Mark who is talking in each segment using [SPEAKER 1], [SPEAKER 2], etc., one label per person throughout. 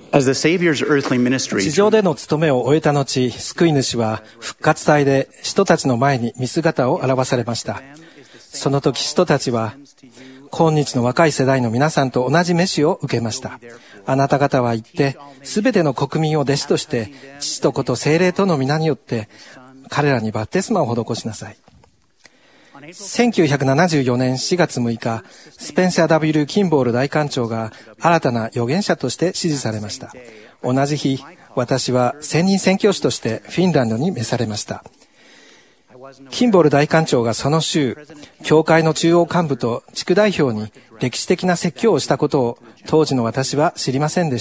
[SPEAKER 1] As the Savior's earthly ministry,
[SPEAKER 2] 地上での務めを終えた後、救い主は復活祭で使徒たちの前に見姿を現されました。その時使徒たちは、今日の若い世代の皆さんと同じ召しを受けました。あなた方は行って、すべての国民を弟子として、父と子と聖霊との皆によって、彼らにバプテスマを施しなさい。1974年4月6日、スペンサー・ W ・キンボール大官長が新たな預言者として指示されました。同じ日、私は専任宣教師としてフィンランドに召されました。キンボール大官長がその週、教会の中央幹部と地区代表に歴史的な説教をしたことを当時の私は知りませんでした。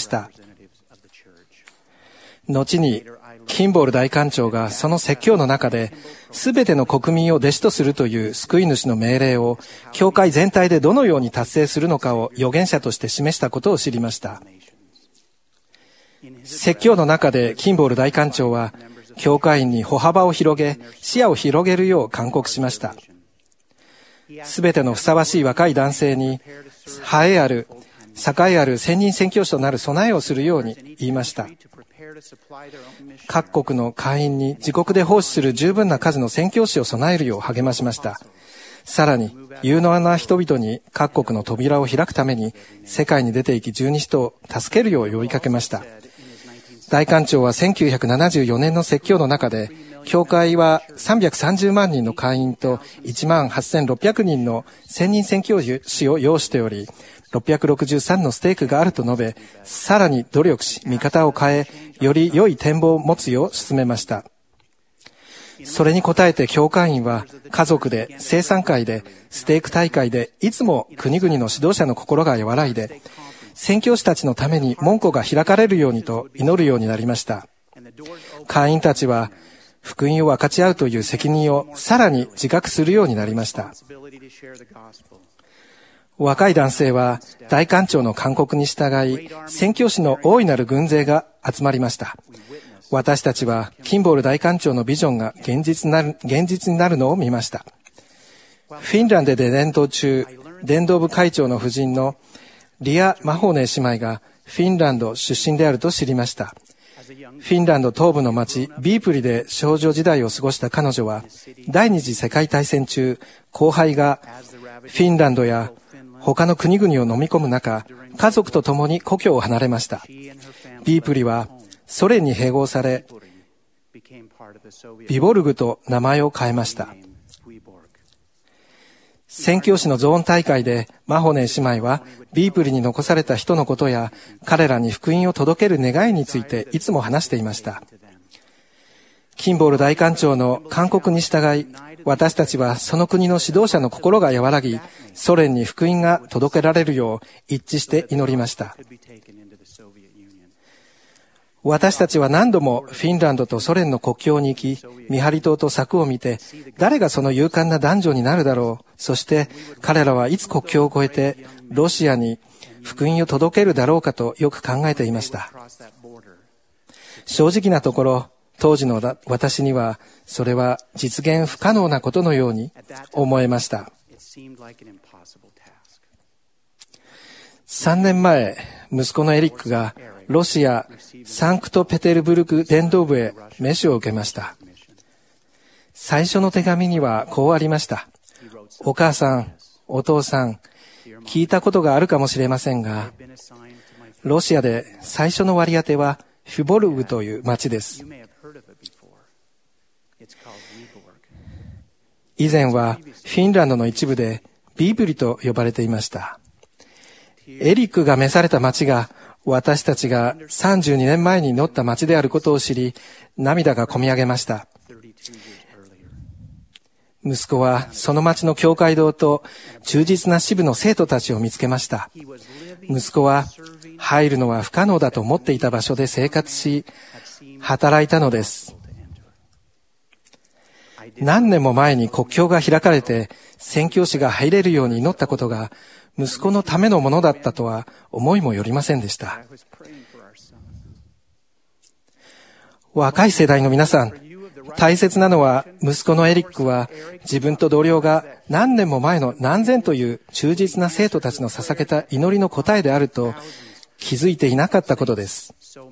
[SPEAKER 2] 後にキンボール大官長がその説教の中で、すべての国民を弟子とするという救い主の命令を、教会全体でどのように達成するのかを預言者として示したことを知りました。説教の中でキンボール大官長は、教会員に歩幅を広げ、視野を広げるよう勧告しました。すべてのふさわしい若い男性に、栄えある専任宣教師となる備えをするように言いました。各国の会員に自国で奉仕する十分な数の宣教師を備えるよう励ましました。さらに、有能な人々に各国の扉を開くために、世界に出て行き十二使徒を助けるよう呼びかけました。大官長は1974年の説教の中で、教会は330万人の会員と18,600人の専任宣教師を要しており、663のステークがあると述べ、さらに努力し、見方を変え、より良い展望を持つよう進めました。それに応えて教会員は、家族で、生産会で、ステーク大会で、いつも国々の指導者の心が和らいで、宣教師たちのために門戸が開かれるようにと祈るようになりました。会員たちは、福音を分かち合うという責任をさらに自覚するようになりました。若い男性は大官長の勧告に従い、宣教師の大いなる軍勢が集まりました。私たちはキンボール大官長のビジョンが現実になるのを見ました。フィンランドで伝道中、伝道部会長の夫人のリア・マホーネー姉妹がフィンランド出身であると知りました。フィンランド東部の町ビープリで少女時代を過ごした彼女は、第二次世界大戦中、後輩がフィンランドや他の国々を飲み込む中、家族と共に故郷を離れました。ビープリはソ連に併合され、ビボルグと名前を変えました。宣教師のゾーン大会でマホネー姉妹はビープリに残された人のことや彼らに福音を届ける願いについていつも話していました。キンボール大官長の勧告に従い、私たちはその国の指導者の心が和らぎ、ソ連に福音が届けられるよう一致して祈りました。私たちは何度もフィンランドとソ連の国境に行き、見張り塔と柵を見て、誰がその勇敢な男女になるだろう。そして彼らはいつ国境を越えてロシアに福音を届けるだろうかとよく考えていました。正直なところ、当時の私にはそれは実現不可能なことのように思えました。3年前、息子のエリックがロシア・サンクトペテルブルク伝道部へ召しを受けました。最初の手紙にはこうありました。お母さん、お父さん、聞いたことがあるかもしれませんが、ロシアで最初の割り当てはフィボルグという町です。以前はフィンランドの一部でビーブリと呼ばれていました。エリックが召された町が私たちが32年前に乗った町であることを知り、涙がこみ上げました。息子はその町の教会堂と忠実な支部の生徒たちを見つけました。息子は入るのは不可能だと思っていた場所で生活し、働いたのです。何年も前に国境が開かれて宣教師が入れるように祈ったことが息子のためのものだったとは思いもよりませんでした。若い世代の皆さん、大切なのは息子のエリックは自分と同僚が何年も前の何千という忠実な生徒たちの捧げた祈りの答えであると気づいていなかったことです。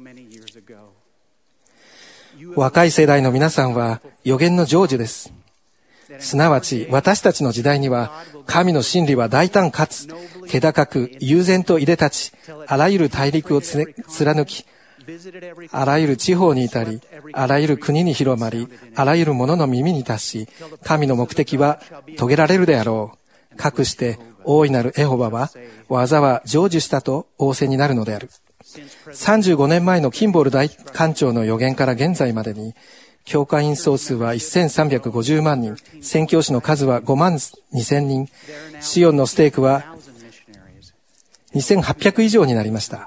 [SPEAKER 2] 若い世代の皆さんは預言の成就です。すなわち私たちの時代には神の真理は大胆かつ気高く悠然といで立ち、あらゆる大陸を貫き、あらゆる地方に至り、あらゆる国に広まり、あらゆる者の耳に達し、神の目的は遂げられるであろう。かくして大いなるエホバは技は成就したと仰せになるのである。35年前のキンボール大官長の予言から現在までに、教会員総数は1350万人、宣教師の数は5万2000人、シオンのステークは2800以上になりました。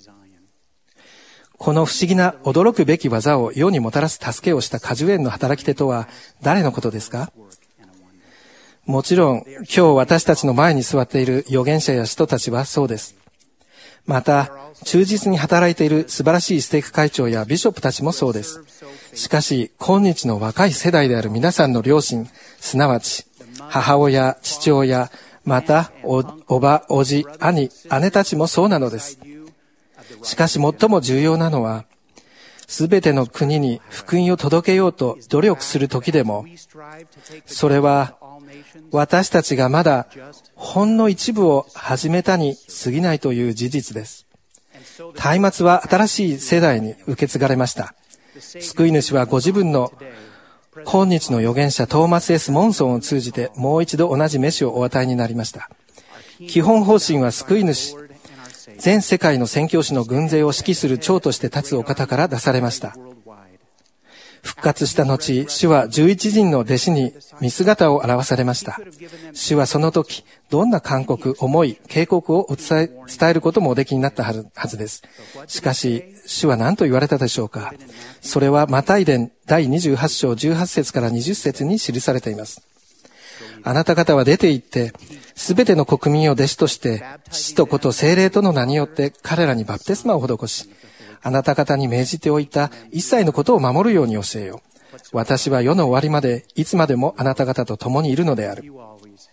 [SPEAKER 2] この不思議な驚くべき技を世にもたらす助けをした果樹園の働き手とは誰のことですか？もちろん、今日私たちの前に座っている預言者や使徒たちはそうです。また、忠実に働いている素晴らしいステーク会長やビショップたちもそうです。しかし、今日の若い世代である皆さんの両親、すなわち、母親、父親、また、おば、おじ、兄、姉たちもそうなのです。しかし、最も重要なのは、すべての国に福音を届けようと努力する時でも、それは、私たちがまだほんの一部を始めたに過ぎないという事実です。松明は新しい世代に受け継がれました。救い主はご自分の今日の預言者トーマス S. モンソンを通じてもう一度同じ召しをお与えになりました。基本方針は救い主、全世界の宣教師の軍勢を指揮する長として立つお方から出されました。復活した後、主は11人の弟子に見姿を表されました。主はその時、どんな勧告、思い、警告を伝えることもおできになったはずです。しかし、主は何と言われたでしょうか。それはマタイ伝第28章18節から20節に記されています。あなた方は出て行って、すべての国民を弟子として、父と子と聖霊との名によって彼らにバプテスマを施し、あなた方に命じておいた一切のことを守るように教えよう。私は世の終わりまでいつまでもあなた方と共にいるのである。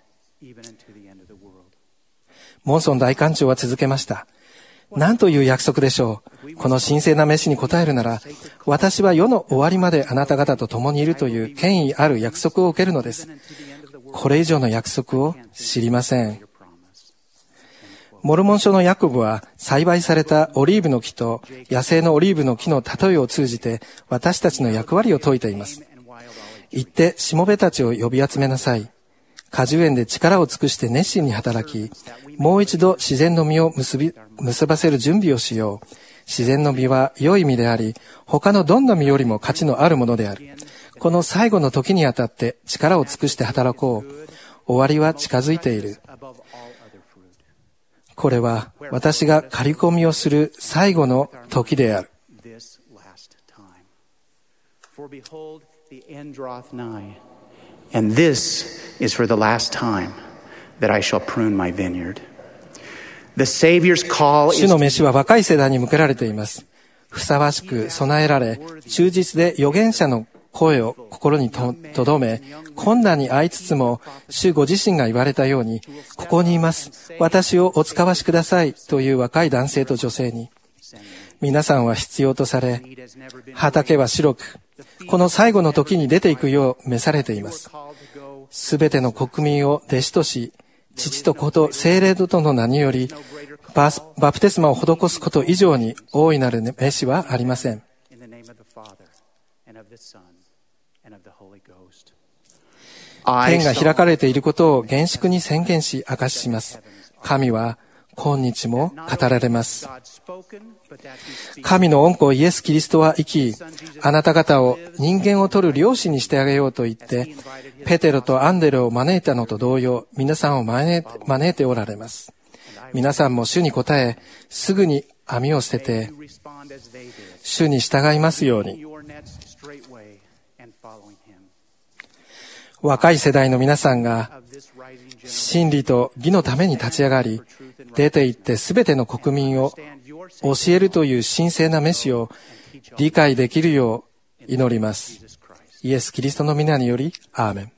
[SPEAKER 2] モンソン大官長は続けました。何という約束でしょう。この神聖な召しに応えるなら、私は世の終わりまであなた方と共にいるという権威ある約束を受けるのです。これ以上の約束を知りません。モルモン書のヤコブは栽培されたオリーブの木と野生のオリーブの木の例えを通じて私たちの役割を説いています。行ってしもべたちを呼び集めなさい。果樹園で力を尽くして熱心に働き、もう一度自然の実を結ばせる準備をしよう。自然の実は良い実であり、他のどんな実よりも価値のあるものである。この最後の時にあたって力を尽くして働こう。終わりは近づいている。これは私が刈り込みをする最後の時である。
[SPEAKER 1] And this is for the last time that I shall prune my vineyard. The Savior's call is
[SPEAKER 2] 主の召しは若い世代に向けられています。ふさわしく備えられ、忠実で預言者の声を心にとどめ、困難に遭いつつも、主ご自身が言われたように、ここにいます。私をお使わしください。という若い男性と女性に、皆さんは必要とされ、畑は白く、この最後の時に出ていくよう召されています。すべての国民を弟子とし、父と子と聖霊との名により、バプテスマを施すこと以上に大いなる召しはありません。天が開かれていることを厳粛に宣言し証しします。神は今日も語られます。神の御子イエス・キリストは生き、あなた方を人間を取る漁師にしてあげようと言って、ペテロとアンデレを招いたのと同様、皆さんを招いておられます。皆さんも主に答え、すぐに網を捨てて、主に従いますように。若い世代の皆さんが真理と義のために立ち上がり、出て行ってすべての国民を教えるという神聖な召しを理解できるよう祈ります。イエス・キリストの皆により、アーメン。